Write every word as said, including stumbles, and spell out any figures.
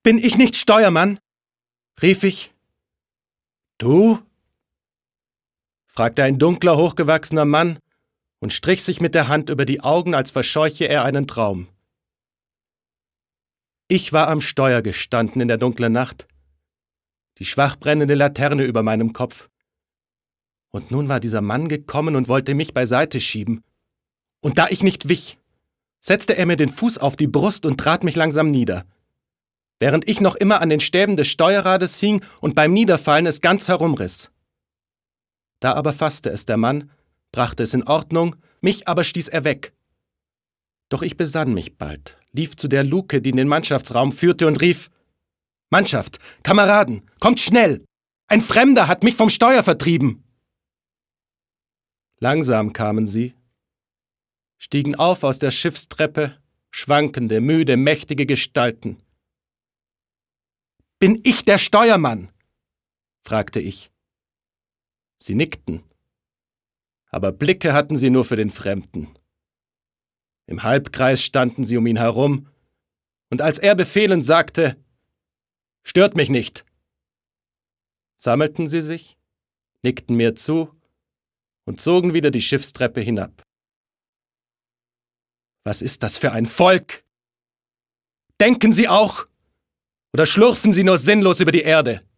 Bin ich nicht Steuermann?« rief ich. »Du?« fragte ein dunkler, hochgewachsener Mann und strich sich mit der Hand über die Augen, als verscheuche er einen Traum. Ich war am Steuer gestanden in der dunklen Nacht, die schwach brennende Laterne über meinem Kopf. Und nun war dieser Mann gekommen und wollte mich beiseite schieben. Und da ich nicht wich, setzte er mir den Fuß auf die Brust und trat mich langsam nieder, während ich noch immer an den Stäben des Steuerrades hing und beim Niederfallen es ganz herumriss. Da aber fasste es der Mann, brachte es in Ordnung, mich aber stieß er weg. Doch ich besann mich bald, lief zu der Luke, die in den Mannschaftsraum führte, und rief: »Mannschaft, Kameraden, kommt schnell! Ein Fremder hat mich vom Steuer vertrieben!« Langsam kamen sie, stiegen auf aus der Schiffstreppe, schwankende, müde, mächtige Gestalten. »Bin ich der Steuermann?« fragte ich. Sie nickten, aber Blicke hatten sie nur für den Fremden. Im Halbkreis standen sie um ihn herum, und als er befehlend sagte: »Stört mich nicht«, sammelten sie sich, nickten mir zu und zogen wieder die Schiffstreppe hinab. Was ist das für ein Volk? Denken Sie auch? Oder schlurfen Sie nur sinnlos über die Erde?